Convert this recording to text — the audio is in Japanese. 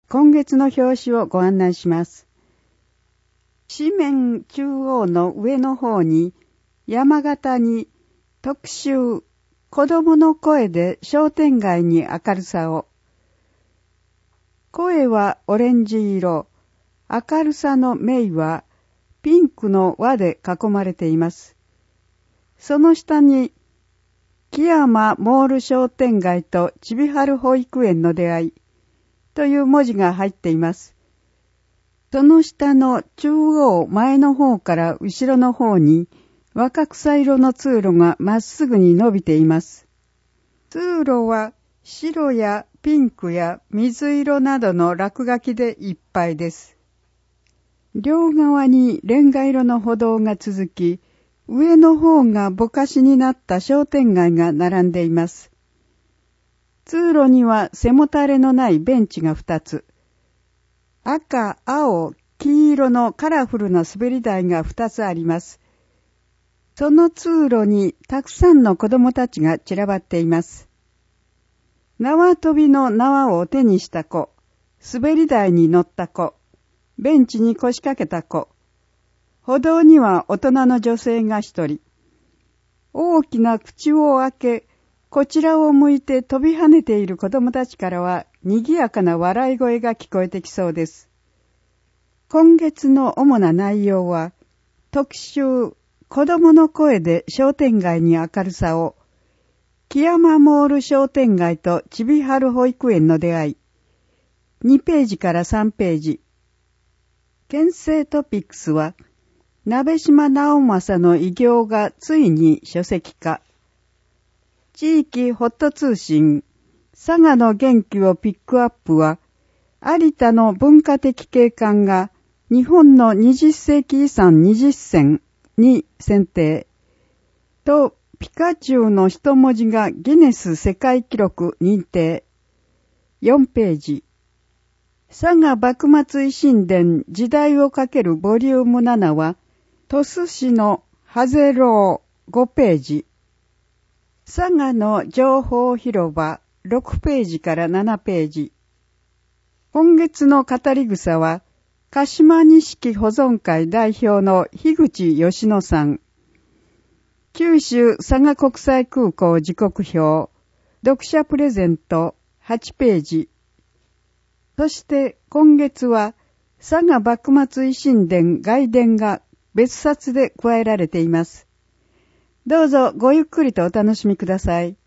今月の表紙をご案内します。紙面中央の上の方に山形に特集子供の声で商店街に明るさを。声はオレンジ色、明るさの銘はピンクの輪で囲まれています。その下に木山モール商店街とちびはる保育園の出会いという文字が入っています。その下の中央前の方から後ろの方に若草色の通路がまっすぐに伸びています。通路は白やピンクや水色などの落書きでいっぱいです。両側にレンガ色の歩道が続き、上の方がぼかしになった商店街が並んでいます。通路には背もたれのないベンチが2つ。赤、青、黄色のカラフルな滑り台が2つあります。その通路にたくさんの子供たちが散らばっています。縄跳びの縄を手にした子、滑り台に乗った子、ベンチに腰掛けた子、歩道には大人の女性が一人。大きな口を開け、こちらを向いて飛び跳ねている子供たちからは、賑やかな笑い声が聞こえてきそうです。今月の主な内容は、特集、子供の声で商店街に明るさを、木山モール商店街とちびはる保育園の出会い、2ページから3ページ。県政トピックスは、鍋島直政の偉業がついに書籍化。地域ホット通信、佐賀の元気をピックアップは、有田の文化的景観が日本の20世紀遺産20選に選定。と、ピカチュウの一文字がギネス世界記録認定。4ページ。佐賀幕末維新伝時代をかけるボリューム7は、鳥栖市のハゼロー5ページ。佐賀の情報広場6ページから7ページ。今月の語り草は、鹿島錦保存会代表の樋口義乃さん。九州佐賀国際空港時刻表、読者プレゼント8ページ。そして今月は、佐賀幕末維新伝外伝が別冊で加えられています。どうぞごゆっくりとお楽しみください。